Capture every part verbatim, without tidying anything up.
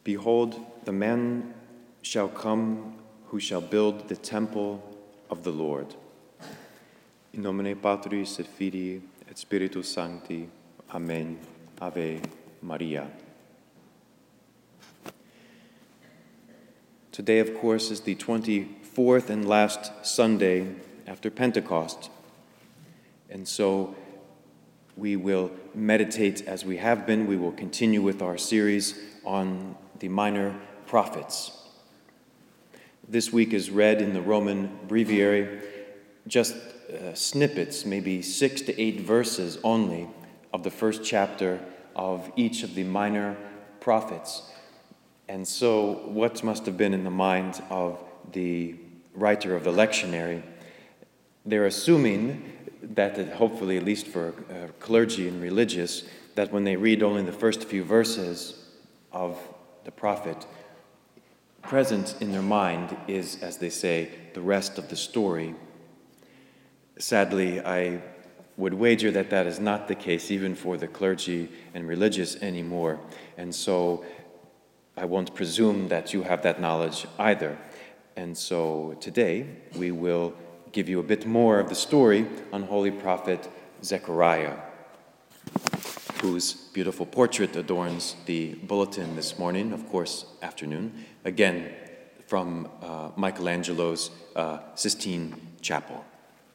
Behold, the man shall come who shall build the temple of the Lord. In nomine Patris et Filii et Spiritus Sancti. Amen. Ave Maria. Today, of course, is the twenty-fourth and last Sunday after Pentecost. And so we will meditate as we have been. We will continue with our series on the minor prophets. This week is read in the Roman Breviary just uh, snippets, maybe six to eight verses only, of the first chapter of each of the minor prophets. And so what must have been in the mind of the writer of the lectionary? They're assuming that, hopefully, at least for uh, clergy and religious, that when they read only the first few verses of the prophet, present in their mind is, as they say, the rest of the story. Sadly, I would wager that that is not the case even for the clergy and religious anymore. And so I won't presume that you have that knowledge either. And so today we will give you a bit more of the story on Holy Prophet Zechariah, whose beautiful portrait adorns the bulletin this morning, of course, afternoon, again from uh, Michelangelo's uh, Sistine Chapel.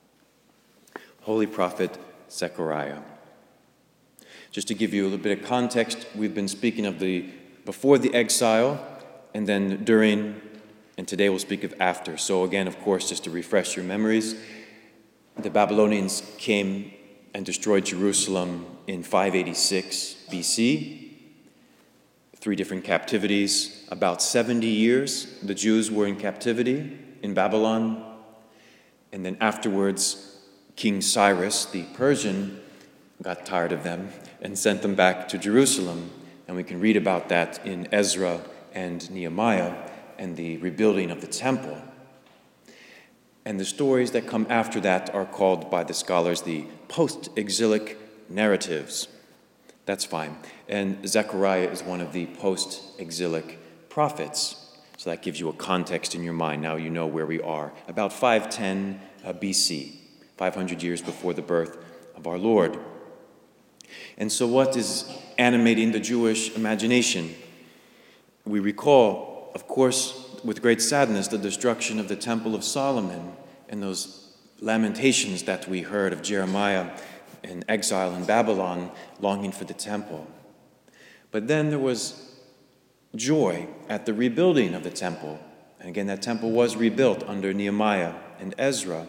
Holy Prophet Zechariah. Just to give you a little bit of context, we've been speaking of the before the exile, and then during, and today we'll speak of after. So again, of course, just to refresh your memories, the Babylonians came and destroyed Jerusalem in five eighty-six B C. Three different captivities. About seventy years, the Jews were in captivity in Babylon. And then afterwards, King Cyrus, the Persian, got tired of them and sent them back to Jerusalem. And we can read about that in Ezra and Nehemiah and the rebuilding of the temple. And the stories that come after that are called by the scholars the post-exilic narratives. That's fine. And Zechariah is one of the post-exilic prophets. So that gives you a context in your mind. Now you know where we are. About five ten uh, B C, five hundred years before the birth of our Lord. And so what is animating the Jewish imagination? We recall, of course, with great sadness, the destruction of the Temple of Solomon and those lamentations that we heard of Jeremiah in exile in Babylon, longing for the temple. But then there was joy at the rebuilding of the temple. And again, that temple was rebuilt under Nehemiah and Ezra.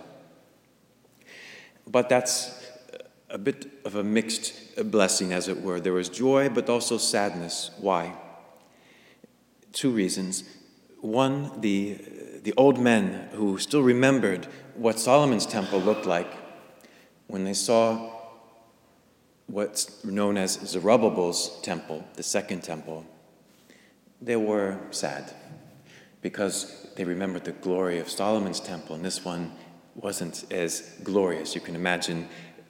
But that's a bit of a mixed blessing, as it were. There was joy, but also sadness. Why? Two reasons. One, the, the old men who still remembered what Solomon's temple looked like when they saw what's known as Zerubbabel's temple, the second temple, they were sad because they remembered the glory of Solomon's temple, and this one wasn't as glorious. You can imagine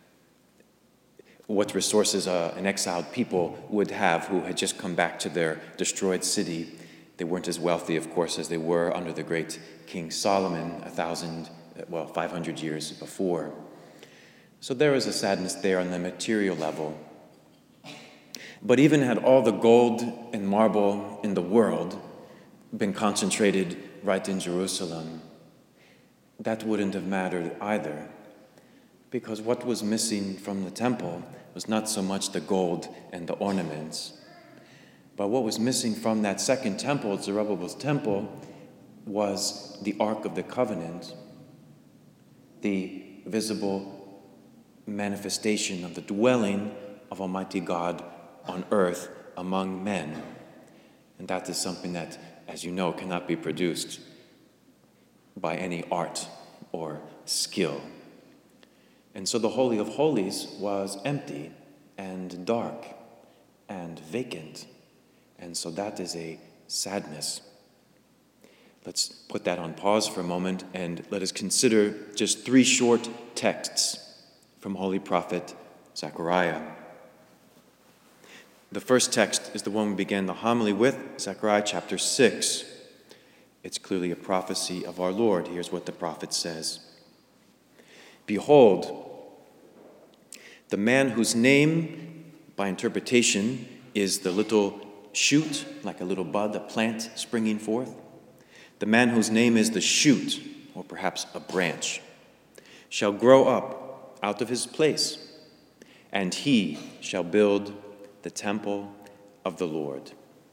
what resources uh, an exiled people would have who had just come back to their destroyed city. They weren't as wealthy, of course, as they were under the great King Solomon a thousand, well, five hundred years before. So there was a sadness there on the material level. But even had all the gold and marble in the world been concentrated right in Jerusalem, that wouldn't have mattered either. Because what was missing from the temple was not so much the gold and the ornaments, but what was missing from that second temple, Zerubbabel's temple, was the Ark of the Covenant, the visible manifestation of the dwelling of Almighty God on earth among men. And that is something that, as you know, cannot be produced by any art or skill. And so the Holy of Holies was empty and dark and vacant. And so that is a sadness. Let's put that on pause for a moment and let us consider just three short texts from Holy Prophet Zechariah. The first text is the one we began the homily with, Zechariah chapter six. It's clearly a prophecy of our Lord. Here's what the prophet says. Behold, the man whose name, by interpretation, is the little shoot, like a little bud, a plant springing forth. The man whose name is the shoot, or perhaps a branch, shall grow up out of his place, and he shall build the temple of the Lord.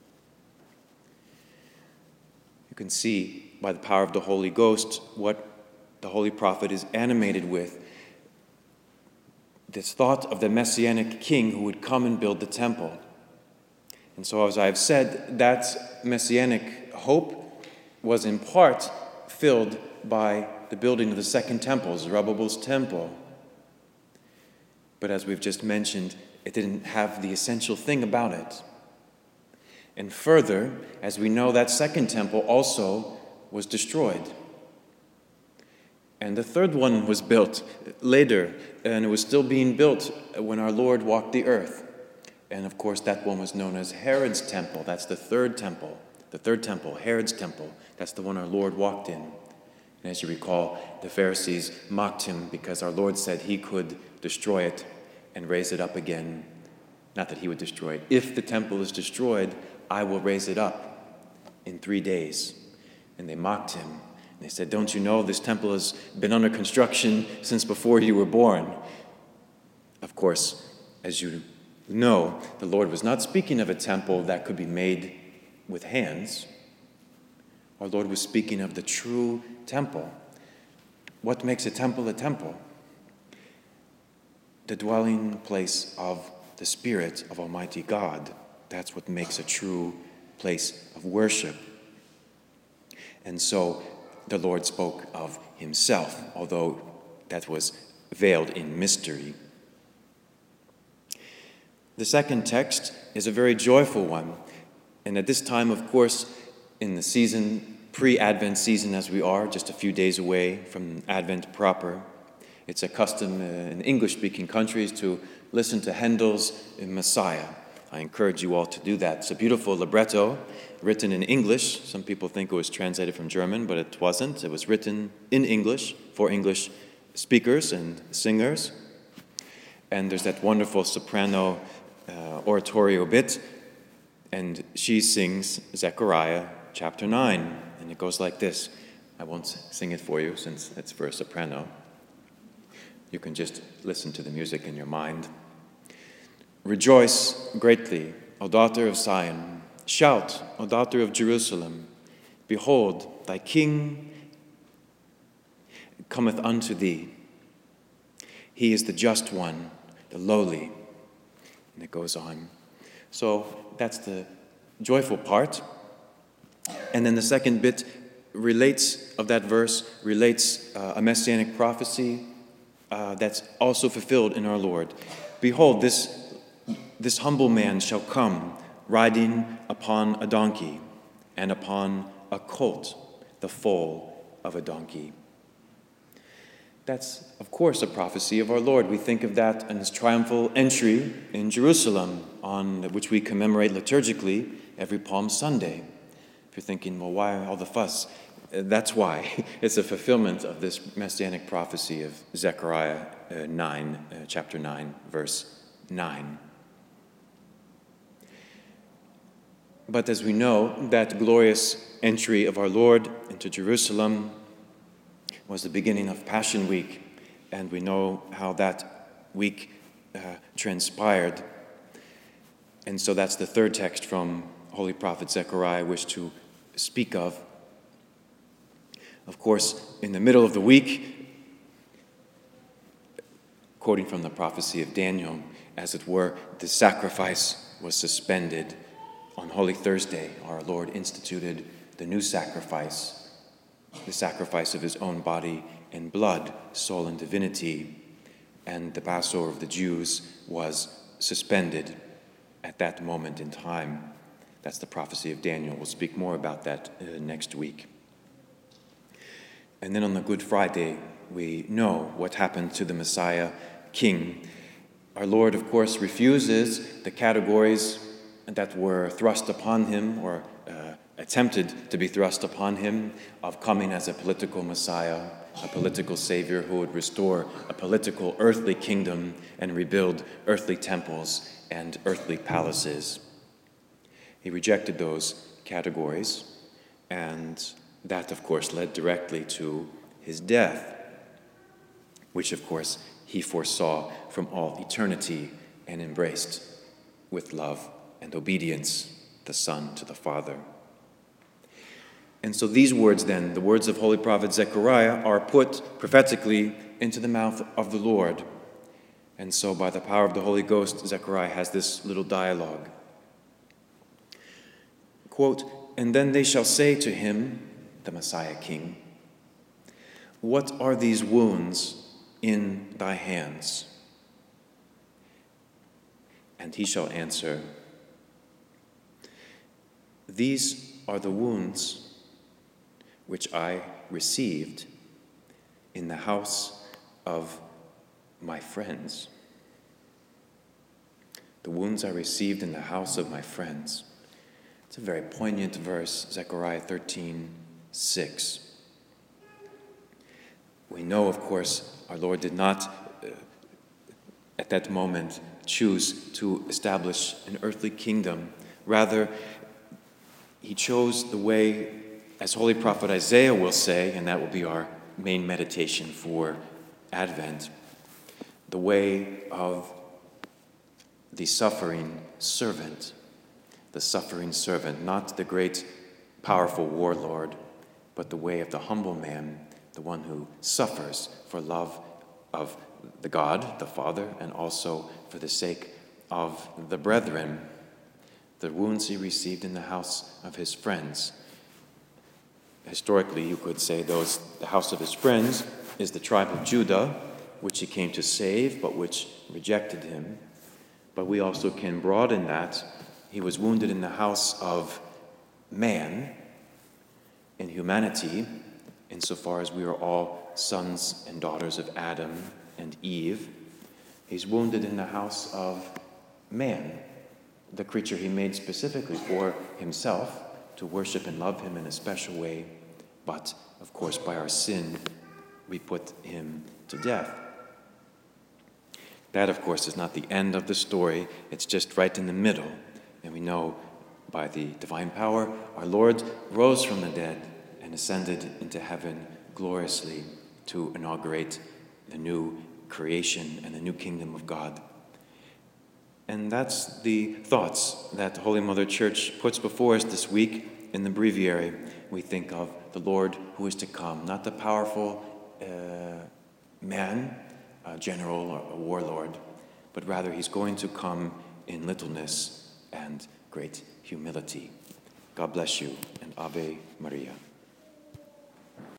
You can see by the power of the Holy Ghost what the Holy Prophet is animated with. This thought of the Messianic king who would come and build the temple. And so, as I've said, that Messianic hope was in part filled by the building of the second temple, Zerubbabel's temple. But as we've just mentioned, it didn't have the essential thing about it. And further, as we know, that second temple also was destroyed. And the third one was built later, and it was still being built when our Lord walked the earth. And of course, that one was known as Herod's temple. That's the third temple. The third temple, Herod's temple. That's the one our Lord walked in. And as you recall, the Pharisees mocked him because our Lord said he could destroy it and raise it up again. Not that he would destroy it. If the temple is destroyed, I will raise it up in three days. And they mocked him. And they said, don't you know this temple has been under construction since before you were born? Of course, as you know, the Lord was not speaking of a temple that could be made with hands. Our Lord was speaking of the true temple. What makes a temple a temple? The dwelling place of the Spirit of Almighty God. That's what makes a true place of worship. And so the Lord spoke of himself, although that was veiled in mystery. The second text is a very joyful one. And at this time, of course, in the season, pre-Advent season as we are, just a few days away from Advent proper, it's a custom in English-speaking countries to listen to Handel's Messiah. I encourage you all to do that. It's a beautiful libretto written in English. Some people think it was translated from German, but it wasn't. It was written in English for English speakers and singers. And there's that wonderful soprano uh, oratorio bit, and she sings Zechariah chapter nine, and it goes like this. I won't sing it for you since it's for a soprano. You can just listen to the music in your mind. Rejoice greatly, O daughter of Zion. Shout, O daughter of Jerusalem. Behold, thy king cometh unto thee. He is the just one, the lowly. And it goes on. So that's the joyful part. And then the second bit relates, of that verse, relates uh, a messianic prophecy uh, that's also fulfilled in our Lord. Behold, this This humble man shall come, riding upon a donkey, and upon a colt, the foal of a donkey. That's, of course, a prophecy of our Lord. We think of that in his triumphal entry in Jerusalem, on which we commemorate liturgically every Palm Sunday. If you're thinking, well, why all the fuss? That's why. It's a fulfillment of this messianic prophecy of Zechariah uh, nine, uh, chapter nine, verse nine. But as we know, that glorious entry of our Lord into Jerusalem was the beginning of Passion Week, and we know how that week uh, transpired. And so that's the third text from Holy Prophet Zechariah I wish to speak of. Of course, in the middle of the week, quoting from the prophecy of Daniel, as it were, the sacrifice was suspended. On Holy Thursday, our Lord instituted the new sacrifice, the sacrifice of his own body and blood, soul and divinity, and the Passover of the Jews was suspended at that moment in time. That's the prophecy of Daniel. We'll speak more about that uh, next week. And then on the Good Friday, we know what happened to the Messiah King. Our Lord, of course, refuses the categories that were thrust upon him, or uh, attempted to be thrust upon him, of coming as a political Messiah, a political Savior who would restore a political earthly kingdom and rebuild earthly temples and earthly palaces. He rejected those categories, and that, of course, led directly to his death, which, of course, he foresaw from all eternity and embraced with love and obedience, the Son to the Father. And so these words then, the words of Holy Prophet Zechariah, are put prophetically into the mouth of the Lord. And so by the power of the Holy Ghost, Zechariah has this little dialogue. Quote, "And then they shall say to him," the Messiah King, "What are these wounds in thy hands?" And he shall answer, "These are the wounds which I received in the house of my friends." The wounds I received in the house of my friends. It's a very poignant verse, Zechariah thirteen six. We know, of course, our Lord did not, uh, at that moment, choose to establish an earthly kingdom. Rather, he chose the way, as Holy Prophet Isaiah will say, and that will be our main meditation for Advent, the way of the suffering servant. The suffering servant, not the great, powerful warlord, but the way of the humble man, the one who suffers for love of the God, the Father, and also for the sake of the brethren. The wounds he received in the house of his friends. Historically, you could say those the house of his friends is the tribe of Judah, which he came to save, but which rejected him. But we also can broaden that. He was wounded in the house of man, in humanity, insofar as we are all sons and daughters of Adam and Eve. He's wounded in the house of man, the creature he made specifically for himself, to worship and love him in a special way. But, of course, by our sin, we put him to death. That, of course, is not the end of the story. It's just right in the middle. And we know by the divine power, our Lord rose from the dead and ascended into heaven gloriously to inaugurate the new creation and the new kingdom of God. And that's the thoughts that Holy Mother Church puts before us this week in the breviary. We think of the Lord who is to come, not the powerful uh, man, a general or a warlord, but rather he's going to come in littleness and great humility. God bless you, and Ave Maria.